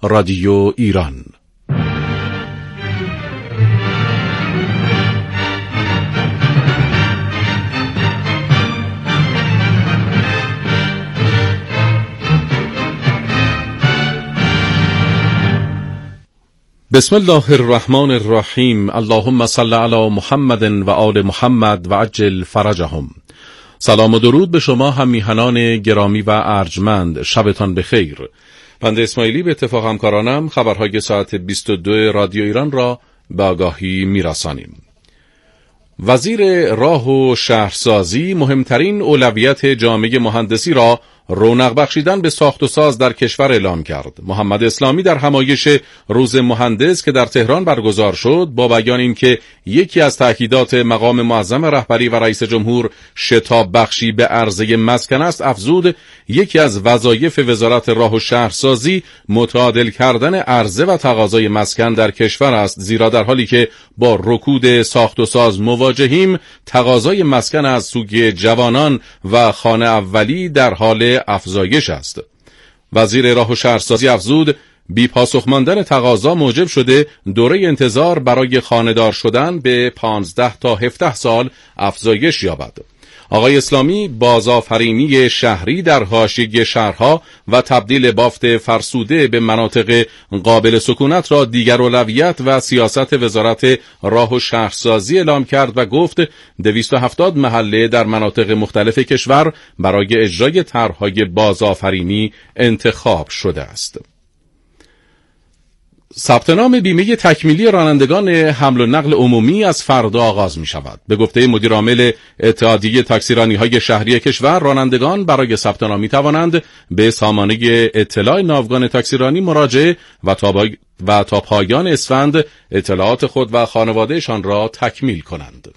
رادیو ایران. بسم الله الرحمن الرحیم. اللهم صل علی محمد و آل محمد و عجل فرجهم. سلام و درود به شما هم میهنان گرامی و ارجمند، شبتان بخیر. بنده اسماعیلی به اتفاق همکارانم خبرهای ساعت 22 رادیو ایران را به آگاهی میرسانیم. وزیر راه و شهرسازی مهمترین اولویت جامعه مهندسی را رونق بخشیدن به ساخت و ساز در کشور اعلام کرد. محمد اسلامی در همایش روز مهندس که در تهران برگزار شد با بیان اینکه یکی از تأکیدات مقام معظم رهبری و رئیس جمهور شتاب بخشی به عرضه مسکن است، افزود یکی از وظایف وزارت راه و شهرسازی متعادل کردن عرضه و تقاضای مسکن در کشور است، زیرا در حالی که با رکود ساخت و ساز مواجهیم، تقاضای مسکن از سوی جوانان و خانه اولی در حال افزایش است. وزیر راه و شهرسازی افزود بی پاسخ ماندن تقاضا موجب شده دوره انتظار برای خانه‌دار شدن به 15 تا 17 سال افزایش یابد. آقای اسلامی بازآفرینی شهری در حاشیه شهرها و تبدیل بافت فرسوده به مناطق قابل سکونت را دیگر اولویت و سیاست وزارت راه و شهرسازی اعلام کرد و گفت 270 محله در مناطق مختلف کشور برای اجرای طرح‌های بازآفرینی انتخاب شده است. ثبت نام بیمه تکمیلی رانندگان حمل و نقل عمومی از فردا آغاز می شود. به گفته مدیر عامل اتحادیه تاکسیرانی‌های شهری کشور، رانندگان برای ثبت نام می توانند به سامانه اطلاع ناوگان تاکسیرانی مراجعه و تا پایان اسفند اطلاعات خود و خانوادهشان را تکمیل کنند.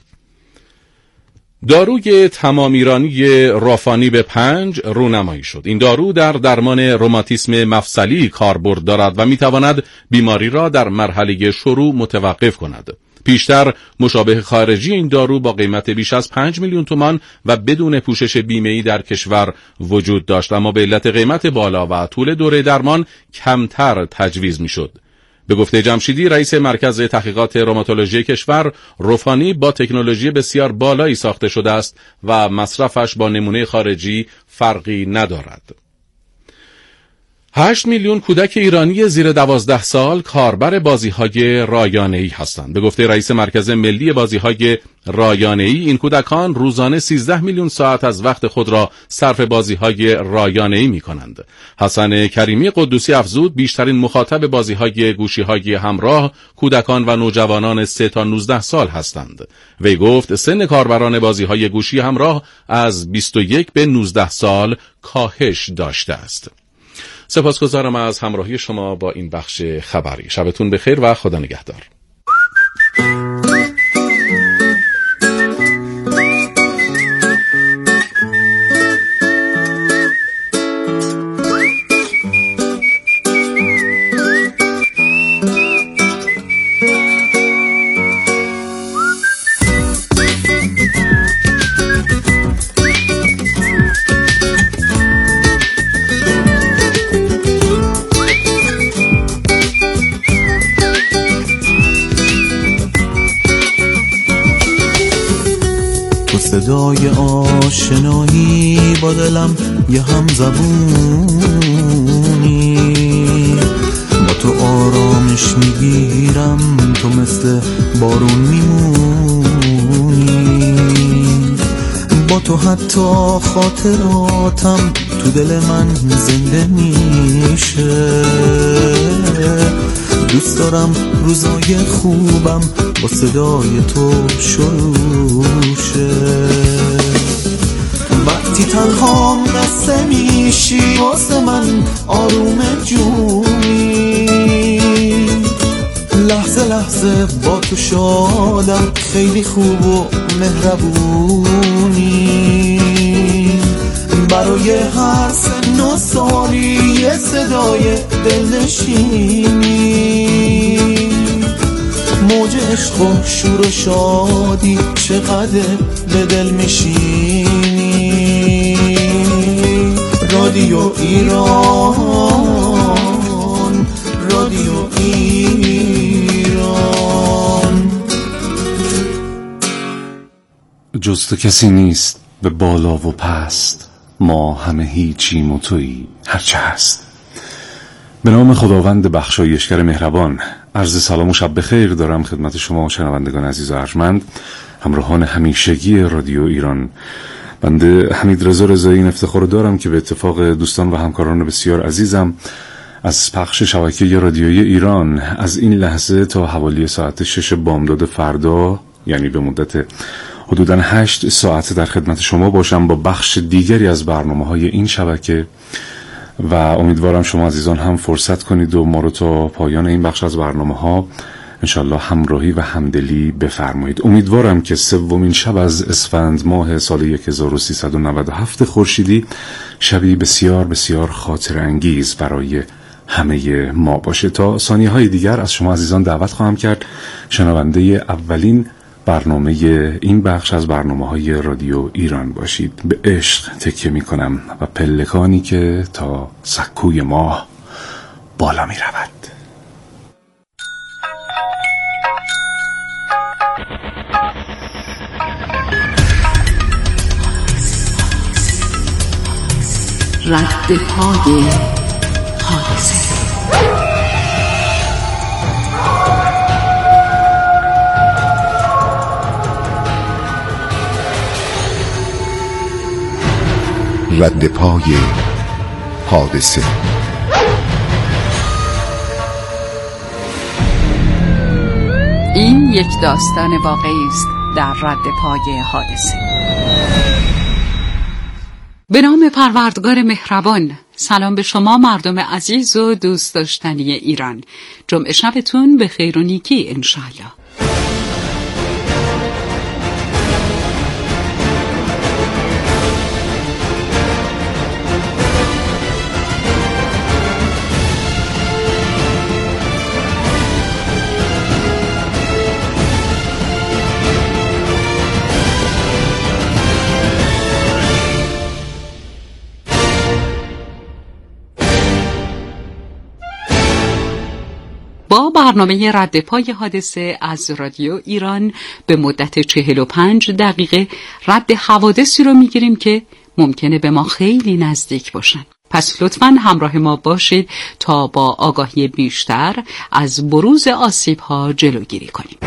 داروی تمام ایرانی رافانی به 5 رونمایی شد. این دارو در درمان روماتیسم مفصلی کاربرد دارد و میتواند بیماری را در مرحله شروع متوقف کند. پیشتر مشابه خارجی این دارو با قیمت بیش از 5 میلیون تومان و بدون پوشش بیمه‌ای در کشور وجود داشت، اما به علت قیمت بالا و طول دوره درمان کمتر تجویز میشد. به گفته جمشیدی، رئیس مرکز تحقیقات روماتولوژی کشور، رافانی با تکنولوژی بسیار بالایی ساخته شده است و مصرفش با نمونه خارجی فرقی ندارد. 8 میلیون کودک ایرانی زیر 12 سال کاربر بازی‌های رایانه‌ای هستند. به گفته رئیس مرکز ملی بازی‌های رایانه‌ای، این کودکان روزانه 13 میلیون ساعت از وقت خود را صرف بازی‌های رایانه‌ای می‌کنند. حسن کریمی قدوسی افزود بیشترین مخاطب بازی‌های گوشی‌های همراه کودکان و نوجوانان 3 تا 19 سال هستند. وی گفت سن کاربران بازی‌های گوشی همراه از 21 به 19 سال کاهش داشته است. سپاسگزارم از همراهی شما با این بخش خبری. شبتون بخیر و خدا نگهدار. صدای آشنایی با دلم یه هم زبونی، با تو آرامش میگیرم، تو مثل بارون میمونی، با تو حتی خاطراتم تو دل من زنده میشه. دوست دارم روزای خوبم با صدای تو شروع شه. وقتی تنها قصه میشی واسه من آروم جونی، لحظه لحظه با تو شادم، خیلی خوب و مهربونی. برای هر سن و سالی یه صدای دلنشینی، موج عشق و شور و شادی چقدر به دل میشینی. رادیو ایران، جز تو کسی نیست به بالا و پست، ما همه هیچیم و تویی هرچه هست. به نام خداوند بخشایشگر مهربان، عرض سلام و شب بخیر دارم خدمت شما شنوندگان عزیز و ارجمند، همراهان همیشگی رادیو ایران. بنده حمیدرضا رضایی این افتخار دارم که به اتفاق دوستان و همکاران بسیار عزیزم از پخش شبکه رادیویی ایران از این لحظه تا حوالی ساعت 6 بامداد فردا، یعنی به مدت حدوداً 8 ساعت در خدمت شما باشم با بخش دیگری از برنامه‌های این شبکه و امیدوارم شما عزیزان هم فرصت کنید و ما رو تا پایان این بخش از برنامه‌ها انشالله همراهی و همدلی بفرمایید. امیدوارم که سومین شب از اسفند ماه سال 1397 خورشیدی شبی بسیار بسیار خاطر انگیز برای همه ما باشه. تا ثانیه‌های دیگر از شما عزیزان دعوت خواهم کرد شنونده اولین برنامه این بخش از برنامه‌های رادیو ایران باشید. به عشق تکیه می‌کنم و پلکانی که تا سکوی ماه بالا می‌رود. رد پای حادثه. رد پای حادثه. این یک داستان واقعی است در رد پای حادثه. به نام پروردگار مهربان. سلام به شما مردم عزیز و دوست داشتنی ایران. جمعه شبتون به خیر و نیکی انشالله. با برنامه رد پای حادثه از رادیو ایران به مدت 45 دقیقه رد حوادثی رو میگیریم که ممکنه به ما خیلی نزدیک باشن. پس لطفاً همراه ما باشید تا با آگاهی بیشتر از بروز آسیب‌ها جلوگیری کنیم.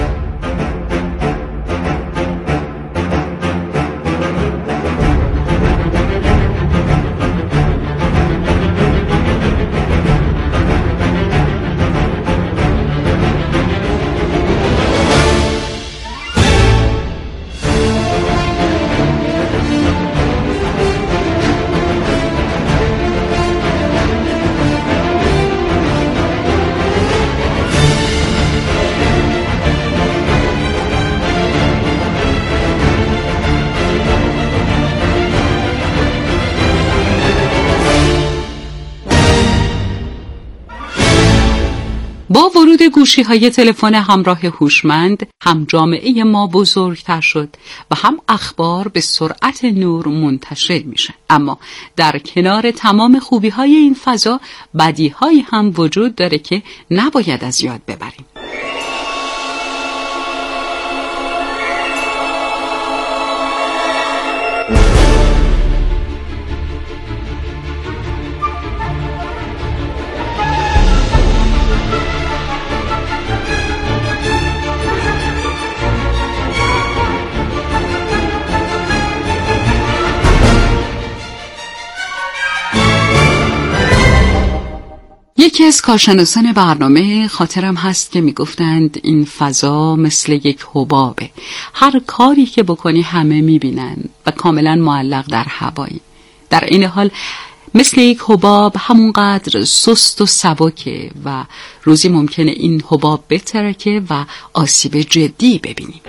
با ورود گوشی‌های تلفن همراه هوشمند هم جامعه ما بزرگتر شد و هم اخبار به سرعت نور منتشر میشه. اما در کنار تمام خوبی‌های این فضا بدی‌هایی هم وجود داره که نباید از یاد ببریم. یکی از کارشناسان برنامه خاطرم هست که میگفتند این فضا مثل یک حبابه. هر کاری که بکنی همه میبینن و کاملا معلق در هوایی. در این حال مثل یک حباب همونقدر سست و سبکه و روزی ممکنه این حباب بترکه و آسیب جدی ببینیم.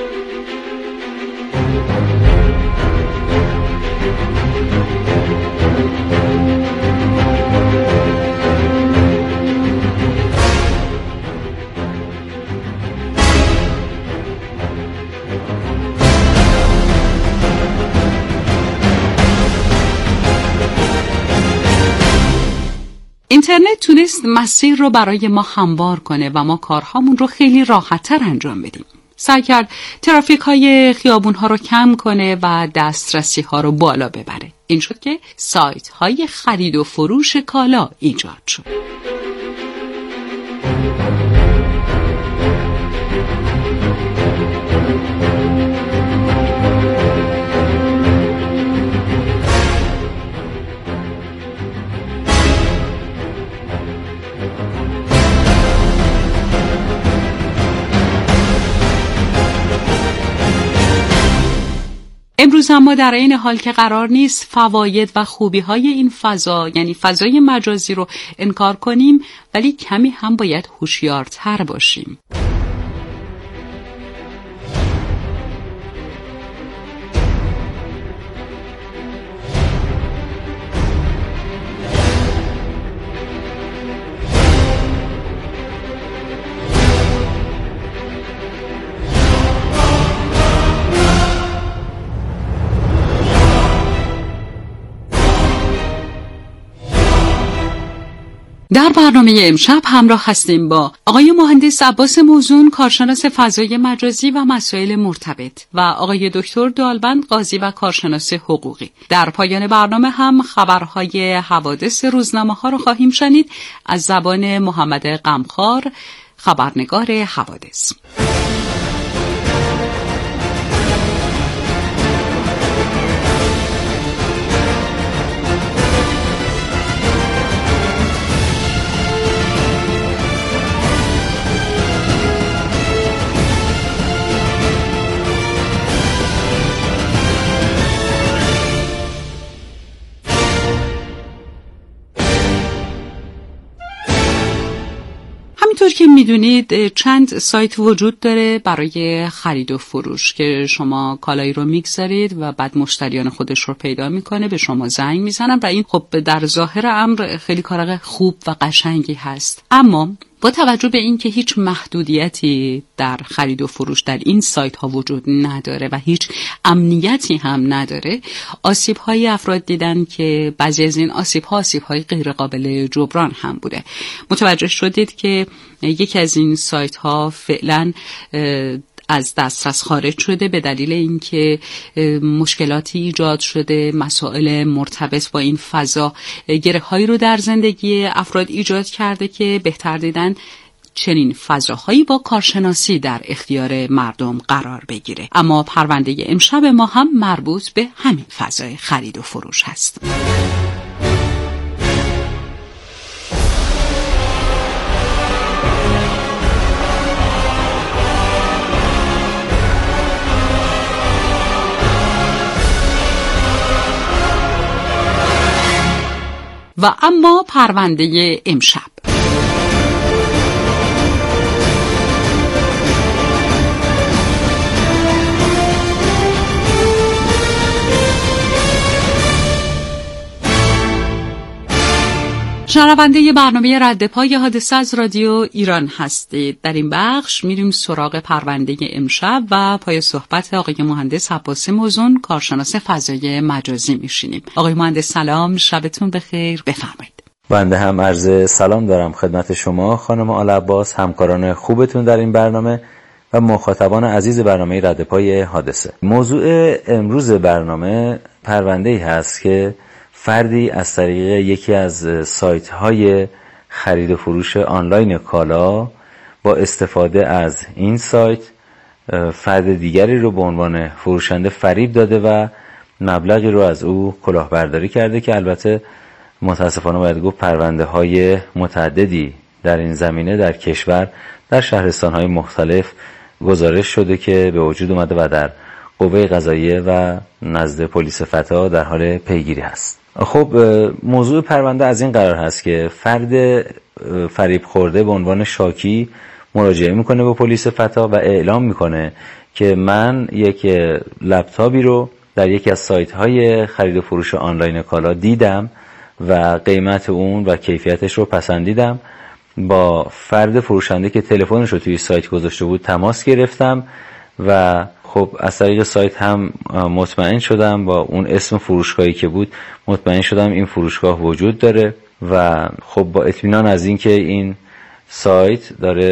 اینترنت تونست مسیر رو برای ما هموار کنه و ما کارهامون رو خیلی راحت‌تر انجام بدیم. سعی کرد ترافیک های خیابون ها رو کم کنه و دسترسی ها رو بالا ببره. این شد که سایت های خرید و فروش کالا ایجاد شد. امروز اما در این حال که قرار نیست فواید و خوبی‌های این فضا، یعنی فضای مجازی رو انکار کنیم، ولی کمی هم باید هوشیارتر باشیم. در برنامه امشب همراه هستیم با آقای مهندس عباس موزون، کارشناس فضای مجازی و مسائل مرتبط، و آقای دکتر دالبند قاضی و کارشناس حقوقی. در پایان برنامه هم خبرهای حوادث روزنامه ها رو خواهیم شنید از زبان محمد غمخوار، خبرنگار حوادث. همینطور که میدونید چند سایت وجود داره برای خرید و فروش که شما کالایی رو میگذارید و بعد مشتریان خودش رو پیدا میکنه، به شما زنگ میزنن و این خب در ظاهر امر خیلی کار خوب و قشنگی هست. اما با توجه به این که هیچ محدودیتی در خرید و فروش در این سایت ها وجود نداره و هیچ امنیتی هم نداره، آسیب های افراد دیدن که بعضی از این آسیب های غیر قابل جبران هم بوده. متوجه شدید که یکی از این سایت ها فعلا از دسترس خارج شده به دلیل اینکه مشکلاتی ایجاد شده، مسائل مرتبط با این فضا گره‌هایی رو در زندگی افراد ایجاد کرده که بهتر دیدن چنین فضاهایی با کارشناسی در اختیار مردم قرار بگیره. اما پرونده امشب ما هم مربوط به همین فضای خرید و فروش هست. و اما پرونده امشب. شنونده برنامه رد پای حادثه از رادیو ایران هستید. در این بخش میریم سراغ پرونده امشب و پای صحبت آقای مهندس عباس موزون، کارشناس فضای مجازی میشینیم. آقای مهندس سلام، شبتون بخیر، بفرمایید. بنده هم عرض سلام دارم خدمت شما خانم آل عباس، همکاران خوبتون در این برنامه و مخاطبان عزیز برنامه رد پای حادثه. موضوع امروز برنامه پرونده‌ای هست که فردی از طریق یکی از سایت‌های خرید و فروش آنلاین کالا با استفاده از این سایت فرد دیگری رو به عنوان فروشنده فریب داده و مبلغی رو از او کلاهبرداری کرده که البته متاسفانه باید گفت پرونده‌های متعددی در این زمینه در کشور در شهرستان‌های مختلف گزارش شده که به وجود اومده و در قوه قضاییه و نزد پلیس فتا در حال پیگیری هست. خب موضوع پرونده از این قرار هست که فرد فریب خورده به عنوان شاکی مراجعه میکنه به پلیس فتا و اعلام میکنه که من یک لپتاپی رو در یکی از سایت های خرید و فروش آنلاین کالا دیدم و قیمت اون و کیفیتش رو پسندیدم. با فرد فروشنده که تلفنش رو توی سایت گذاشته بود تماس گرفتم و خب از طریق سایت هم مطمئن شدم، با اون اسم فروشگاهی که بود مطمئن شدم این فروشگاه وجود داره و خب با اطمینان از این که این سایت داره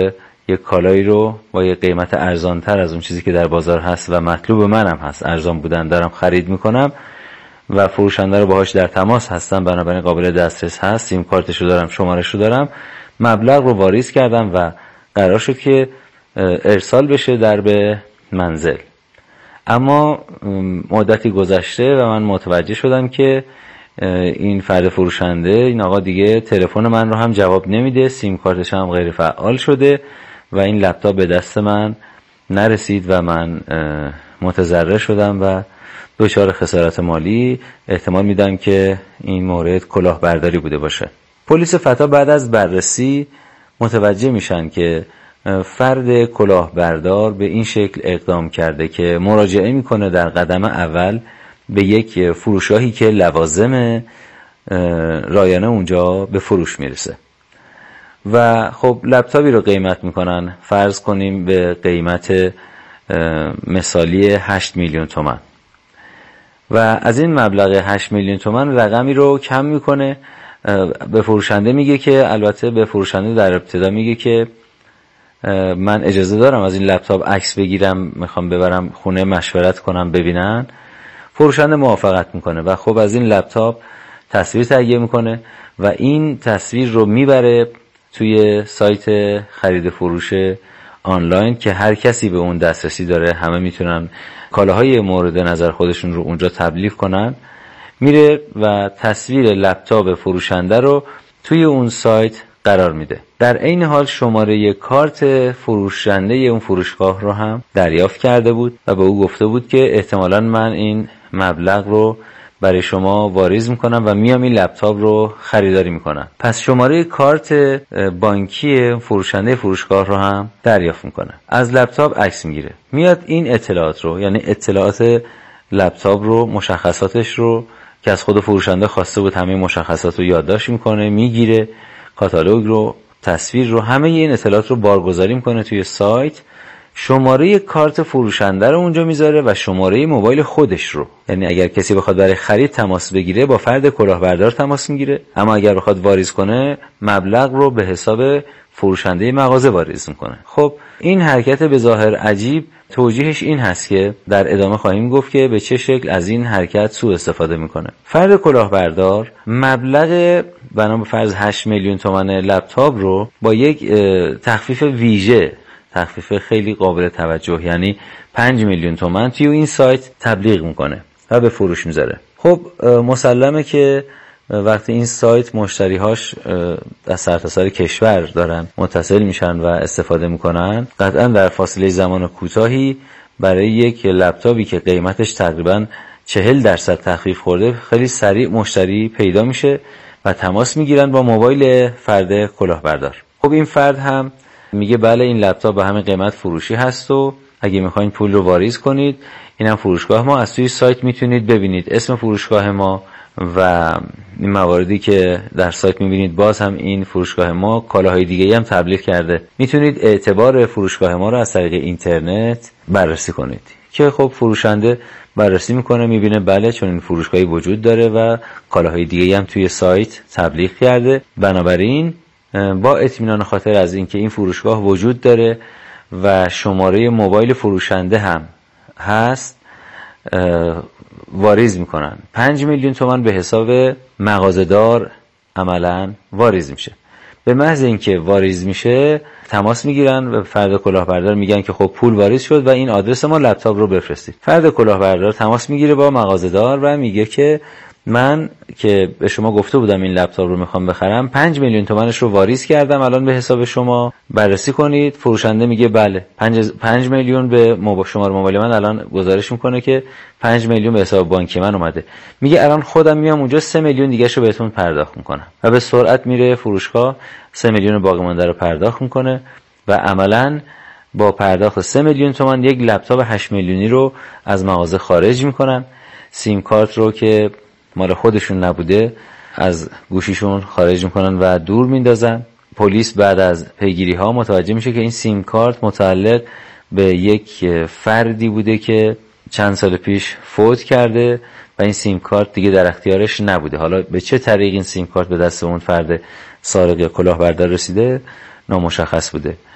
یک کالایی رو با یک قیمت ارزانتر از اون چیزی که در بازار هست و مطلوب منم هست، ارزان بودن دارم خرید میکنم و فروشنده رو باهاش در تماس هستم، بنابراین قابل دسترس هست، سیم کارتش رو دارم، شمارش رو دارم، مبلغ رو واریز کردم و قرار شد که ارسال بشه در به منزل. اما مدتی گذشته و من متوجه شدم که این فرد فروشنده، این آقا دیگه تلفن من رو هم جواب نمیده، سیم کارتش هم غیر فعال شده و این لپتاپ به دست من نرسید و من متضرر شدم و دچار خسارت مالی احتمال میدم که این مورد کلاهبرداری بوده باشه. پلیس فتا بعد از بررسی متوجه میشن که فرد کلاهبردار به این شکل اقدام کرده که مراجعه میکنه در قدم اول به یک فروشگاهی که لوازم رایانه اونجا به فروش میرسه و خب لپتاپی رو قیمت میکنن، فرض کنیم به قیمت مثالی 8 میلیون تومان و از این مبلغ 8 میلیون تومان رقمی رو کم میکنه. به فروشنده میگه که، البته به فروشنده در ابتدا میگه که من اجازه دارم از این لپتاپ عکس بگیرم، میخوام ببرم خونه مشورت کنم ببینن. فروشنده موافقت میکنه و خب از این لپتاپ تصویر تهیه میکنه و این تصویر رو میبره توی سایت خرید فروش آنلاین که هر کسی به اون دسترسی داره، همه میتونن کالاهای مورد نظر خودشون رو اونجا تبلیغ کنن. میره و تصویر لپتاپ فروشنده رو توی اون سایت قرار میده. در عین حال شماره کارت فروشنده اون فروشگاه رو هم دریافت کرده بود و به او گفته بود که احتمالاً من این مبلغ رو برای شما واریز میکنم و میام این لپتاپ رو خریداری میکنم. پس شماره کارت بانکی فروشنده فروشگاه رو هم دریافت میکنه، از لپتاپ عکس میگیره، میاد این اطلاعات رو، یعنی اطلاعات لپتاپ رو، مشخصاتش رو که از خود فروشنده خواسته بود، همه مشخصات رو یادداشت میکنه، میگیره، کاتالوگ رو، تصویر رو، همه این اطلاعات رو بارگذاری میکنه توی سایت، شماره کارت فروشنده رو اونجا میذاره و شماره موبایل خودش رو، یعنی اگر کسی بخواد برای خرید تماس بگیره با فرد کلاهبردار تماس میگیره، اما اگر بخواد واریز کنه مبلغ رو به حساب فروشنده مغازه واریز میکنه. خب این حرکت به ظاهر عجیب توجیهش این هست که در ادامه خواهیم گفت که به چه شکل از این حرکت سوء استفاده میکنه. فرد کلاهبردار مبلغ بنا به فرض 8 میلیون تومان لپتاپ رو با یک تخفیف ویژه، تخفیف خیلی قابل توجه، یعنی 5 میلیون تومان توی این سایت تبلیغ میکنه و به فروش میذاره. خب مسلمه که وقتی این سایت مشتریهاش از سرتاسر کشور دارن متصل میشن و استفاده میکنن، قطعا در فاصله زمان کوتاهی برای یک لپتاپی که قیمتش تقریبا 40% تخفیف خورده خیلی سریع مشتری پیدا میشه و تماس میگیرن با موبایل فرد کلاهبردار. خب این فرد هم میگه بله این لپتاپ به همین قیمت فروشی هست و اگه میخواین پول رو واریز کنید، اینم فروشگاه ما، از توی سایت میتونید ببینید اسم فروشگاه ما و این مواردی که در سایت میبینید، باز هم این فروشگاه ما کالاهای دیگه هم تبلیغ کرده، میتونید اعتبار فروشگاه ما رو از طریق اینترنت بررسی کنید. که خب فروشنده بررسی میکنه، میبینه بله چون این فروشگاهی وجود داره و کالاهای دیگه هم توی سایت تبلیغ کرده، بنابراین با اطمینان خاطر از اینکه این فروشگاه وجود داره و شماره موبایل فروشنده هم هست واریز میکنن. 5 میلیون تومان به حساب مغازه‌دار عملاً واریز میشه. به محض اینکه واریز میشه تماس میگیرن و فرد کلاهبردار میگن که خب پول واریز شد و این آدرس ما لپتاپ رو بفرستید. فرد کلاهبردار تماس میگیره با مغازه‌دار و میگه که من که به شما گفته بودم این لپتاپ رو میخوام بخرم، 5 میلیون تومانش رو واریز کردم الان به حساب شما، بررسی کنید. فروشنده میگه بله 5 میلیون به شماره موبایل من الان گزارش میکنه که 5 میلیون به حساب بانکی من اومده. میگه الان خودم میام اونجا 3 میلیون دیگه شو بهتون پرداخت میکنم و به سرعت میره فروشگاه 3 میلیون باقی مونده رو پرداخت میکنه و عملاً با پرداخت 3 میلیون تومان یک لپتاپ 8 میلیونی رو از مغازه خارج میکنن. سیم کارت رو که مال خودشون نبوده از گوشیشون خارج میکنن و دور میندازن. پلیس بعد از پیگیری ها متوجه میشه که این سیم کارت متعلق به یک فردی بوده که چند سال پیش فوت کرده و این سیم کارت دیگه در اختیارش نبوده. حالا به چه طریق این سیم کارت به دست اون فرد سارق کلاهبردار رسیده نامشخص بوده.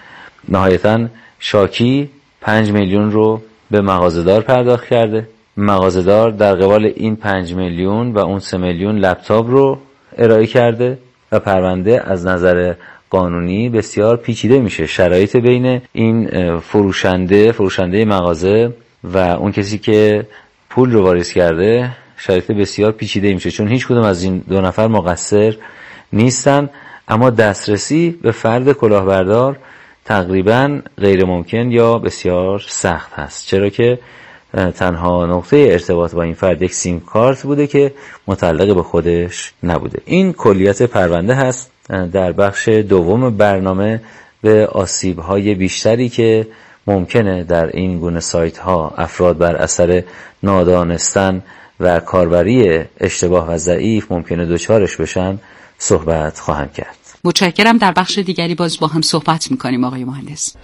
نهایتاً شاکی 5 میلیون رو به مغازه‌دار پرداخت کرده. مغازه‌دار در قبال این 5 میلیون و اون 3 میلیون لپتاپ رو ارائه کرده و پرونده از نظر قانونی بسیار پیچیده میشه. شرایط بین این فروشنده مغازه و اون کسی که پول رو واریز کرده شرایط بسیار پیچیده میشه، چون هیچ کدوم از این دو نفر مقصر نیستن، اما دسترسی به فرد کلاهبردار تقریبا غیر ممکن یا بسیار سخت هست، چرا که تنها نقطه ارتباط با این فرد یک سیم کارت بوده که متعلق به خودش نبوده. این کلیت پرونده هست. در بخش دوم برنامه به آسیب‌های بیشتری که ممکنه در این گونه سایت‌ها افراد بر اثر نادانستن و کاربری اشتباه و ضعیف ممکنه دچارش بشن صحبت خواهم کرد. متشکرم. در بخش دیگری باز با هم صحبت می‌کنیم آقای مهندس.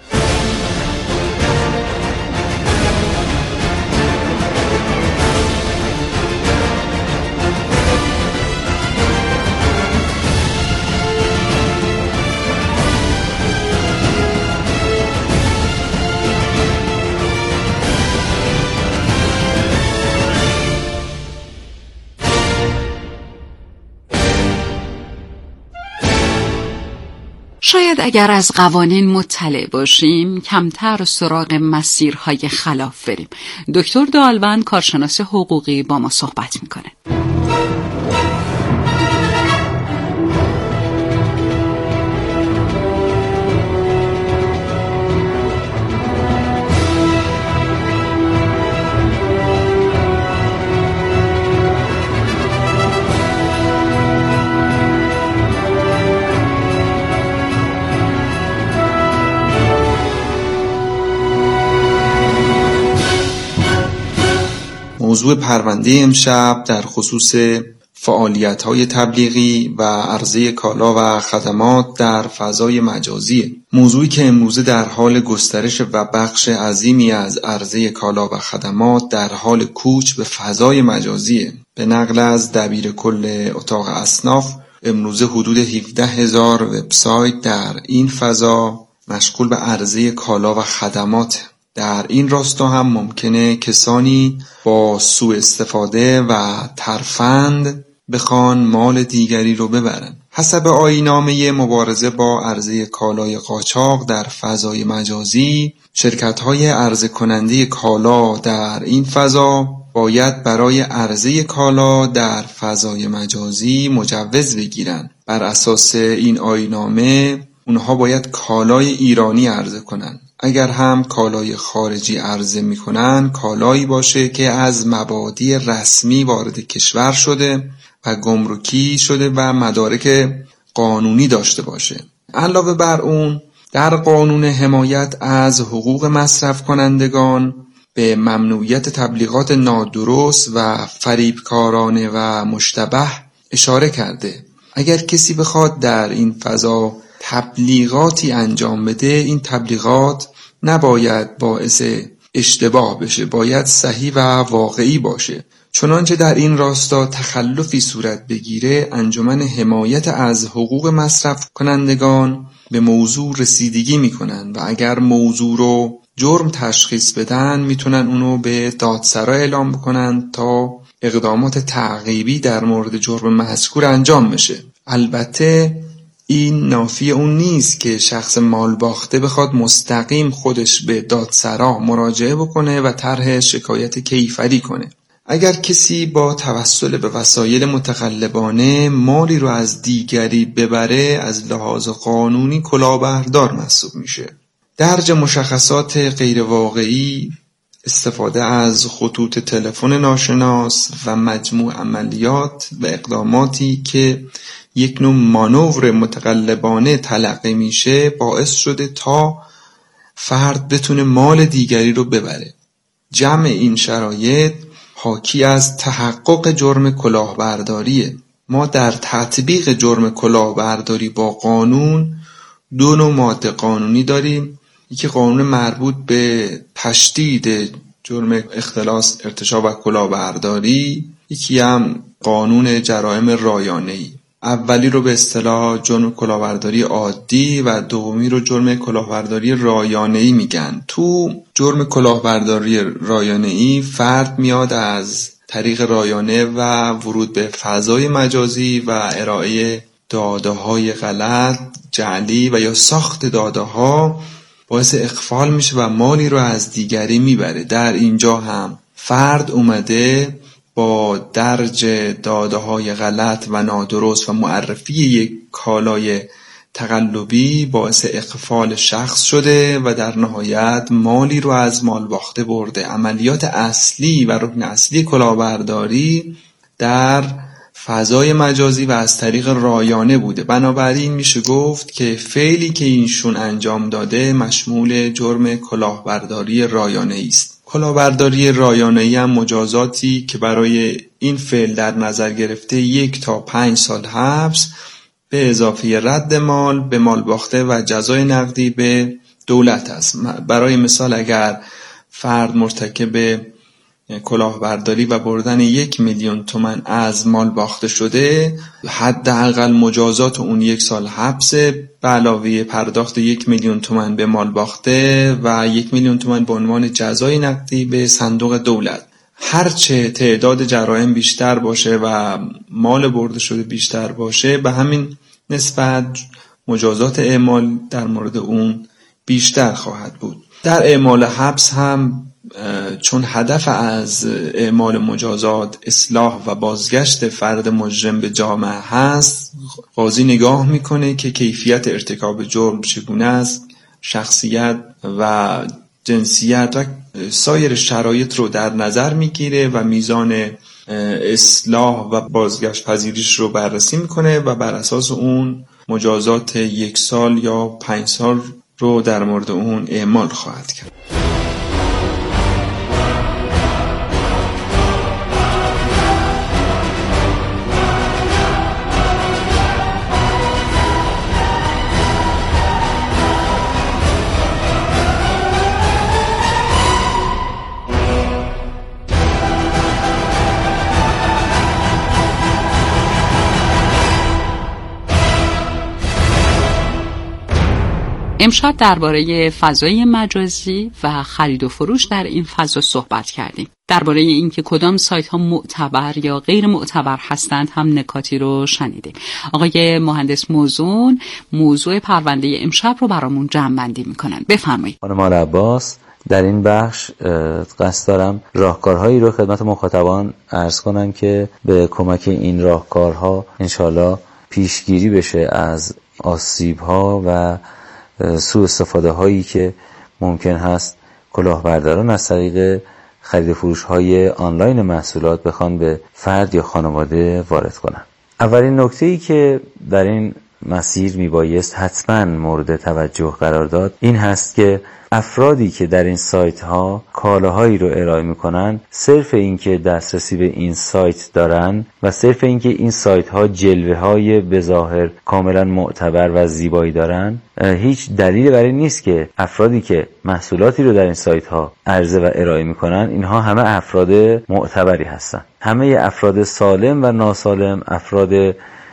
شاید اگر از قوانین مطلع باشیم کمتر سراغ مسیرهای خلاف بریم. دکتر دالبند کارشناس حقوقی با ما صحبت میکنه. موضوع پرونده امشب در خصوص فعالیت‌های تبلیغی و عرضه کالا و خدمات در فضای مجازیه. موضوعی که امروزه در حال گسترش و بخش عظیمی از عرضه کالا و خدمات در حال کوچ به فضای مجازیه. به نقل از دبیر کل اتاق اصناف، امروزه حدود 17,000 وبسایت در این فضا مشغول به عرضه کالا و خدمات. در این راستا هم ممکنه کسانی با سوء استفاده و ترفند بخوان مال دیگری رو ببرن. حسب آیین‌نامه مبارزه با عرضه کالای قاچاق در فضای مجازی، شرکت‌های عرضه کننده کالا در این فضا باید برای عرضه کالا در فضای مجازی مجوز بگیرن. بر اساس این آیین‌نامه اونها باید کالای ایرانی عرضه کنن. اگر هم کالای خارجی عرضه میکنن، کالایی باشه که از مبادی رسمی وارد کشور شده و گمرکی شده و مدارک قانونی داشته باشه. علاوه بر اون، در قانون حمایت از حقوق مصرف کنندگان به ممنوعیت تبلیغات نادرست و فریبکارانه و مشتبه اشاره کرده. اگر کسی بخواد در این فضا تبلیغاتی انجام بده، این تبلیغات نباید باعث اشتباه بشه، باید صحیح و واقعی باشه. چنانچه در این راستا تخلفی صورت بگیره، انجمن حمایت از حقوق مصرف کنندگان به موضوع رسیدگی میکنن و اگر موضوع رو جرم تشخیص بدن، میتونن اونو به دادسرا اعلام بکنن تا اقدامات تعقیبی در مورد جرم مذکور انجام بشه. البته این نافی اون نیست که شخص مال باخته بخواد مستقیم خودش به دادسرا مراجعه بکنه و طرح شکایت کیفری کنه. اگر کسی با توسل به وسایل متقلبانه مالی رو از دیگری ببره، از لحاظ قانونی کلاهبردار محسوب میشه. درج مشخصات غیر واقعی، استفاده از خطوط تلفن ناشناس و مجموع عملیات و اقداماتی که یک نوع مانور متقلبانه تلقی میشه، باعث شده تا فرد بتونه مال دیگری رو ببره. جمع این شرایط حاکی از تحقق جرم کلاهبرداریه. ما در تطبیق جرم کلاهبرداری با قانون دو نوع ماده قانونی داریم. یکی قانون مربوط به تشدید جرم اختلاس، ارتشاء و کلاهبرداری، یکی هم قانون جرائم رایانه‌ای. اولی رو به اصطلاح جرم کلاهبرداری عادی و دومی رو جرم کلاهبرداری رایانه‌ای میگن. تو جرم کلاهبرداری رایانه‌ای فرد میاد از طریق رایانه و ورود به فضای مجازی و ارائه داده‌های غلط، جعلی و یا ساخت داده‌ها باعث اغفال میشه و مالی رو از دیگری میبره. در اینجا هم فرد اومده با درج داده‌های غلط و نادرست و معرفی یک کالای تقلبی باعث اغفال شخص شده و در نهایت مالی رو از مال باخته برده. عملیات اصلی و رکن اصلی کلاهبرداری در فضای مجازی و از طریق رایانه بوده. بنابراین میشه گفت که فعلی که اینشون انجام داده مشمول جرم کلاهبرداری رایانه‌ای است. کلاهبرداری رایانه‌ای هم مجازاتی که برای این فعل در نظر گرفته 1 تا 5 سال حبس به اضافه رد مال به مال باخته و جزای نقدی به دولت است. برای مثال اگر فرد مرتکب کلاهبرداری و بردن 1 میلیون تومان از مال باخته شده، حداقل مجازات اون 1 سال حبس به علاوه پرداخت 1 میلیون تومان به مال باخته و 1 میلیون تومان به عنوان جزای نقدی به صندوق دولت. هرچه تعداد جرایم بیشتر باشه و مال برده شده بیشتر باشه، به همین نسبت مجازات اعمال در مورد اون بیشتر خواهد بود. در اعمال حبس هم چون هدف از اعمال مجازات اصلاح و بازگشت فرد مجرم به جامعه هست، قاضی نگاه میکنه که کیفیت ارتکاب جرم چگونه است، شخصیت و جنسیت و سایر شرایط رو در نظر میگیره و میزان اصلاح و بازگشت پذیریش رو بررسی میکنه و بر اساس اون مجازات 1 سال یا 5 سال رو در مورد اون اعمال خواهد کرد. امشب درباره فضای مجازی و خرید و فروش در این فضا صحبت کردیم. درباره اینکه کدام سایت ها معتبر یا غیر معتبر هستند هم نکاتی رو شنیدیم. آقای مهندس موزون موضوع پرونده امشب رو برامون جمع‌بندی میکنن. بفرمایید. خانم عباس، در این بخش قصد دارم راهکارهایی رو خدمت مخاطبان عرض کنم که به کمک این راهکارها انشالله پیشگیری بشه از آسیب‌ها و سوء استفاده هایی که ممکن هست کلاهبرداران از طریق خرید و فروش های آنلاین محصولات بخوان به فرد یا خانواده وارد کنن. اولین نکته‌ای که در این مسیر میبایست حتما مورد توجه قرار داد این هست که افرادی که در این سایت ها کالاهایی رو ارائه میکنن، صرف این که دسترسی به این سایت دارن و صرف این که این سایت ها جلوه های به ظاهر کاملا معتبر و زیبایی دارن، هیچ دلیلی برای نیست که افرادی که محصولاتی رو در این سایت ها عرضه و ارائه میکنن اینها همه افراد معتبری هستن. همه افراد سالم و ناسالم، افراد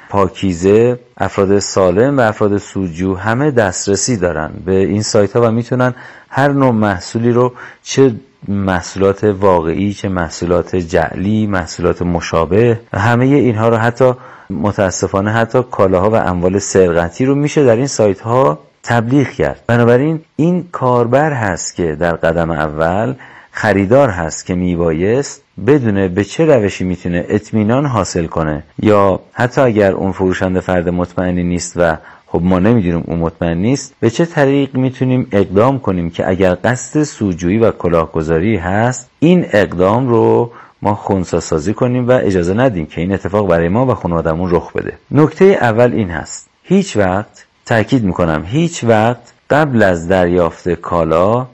پاکیزه، افراد سالم و افراد سودجو همه دسترسی دارن به این سایت ها و میتونن هر نوع محصولی رو، چه محصولات واقعی، چه محصولات جعلی، محصولات مشابه، همه اینها رو، حتی متاسفانه حتی کالاها و اموال سرقتی رو میشه در این سایت ها تبلیغ کرد. بنابراین این کاربر هست که در قدم اول خریدار هست که میبایست بدونه به چه روشی میتونه اطمینان حاصل کنه، یا حتی اگر اون فروشنده فرد مطمئنی نیست و خب ما نمیدونیم اون مطمئن نیست، به چه طریق میتونیم اقدام کنیم که اگر قصد سودجویی و کلاهگذاری هست این اقدام رو ما خنثی سازی کنیم و اجازه ندیم که این اتفاق برای ما و خانواده‌مون رخ بده. نکته اول این هست: هیچ وقت، تأکید میکنم هیچ وقت، قبل از دریافت کالا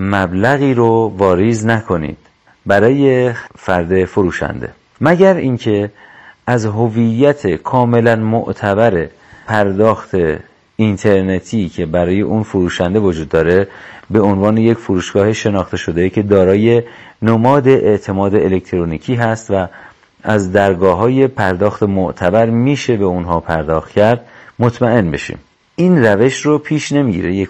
مبلغی رو واریز نکنید برای فرد فروشنده، مگر اینکه از هویت کاملا معتبر پرداخت اینترنتی که برای اون فروشنده وجود داره به عنوان یک فروشگاه شناخته شده که دارای نماد اعتماد الکترونیکی هست و از درگاه‌های پرداخت معتبر میشه به اونها پرداخت کرد مطمئن بشیم. این روش رو پیش نمیگیره یک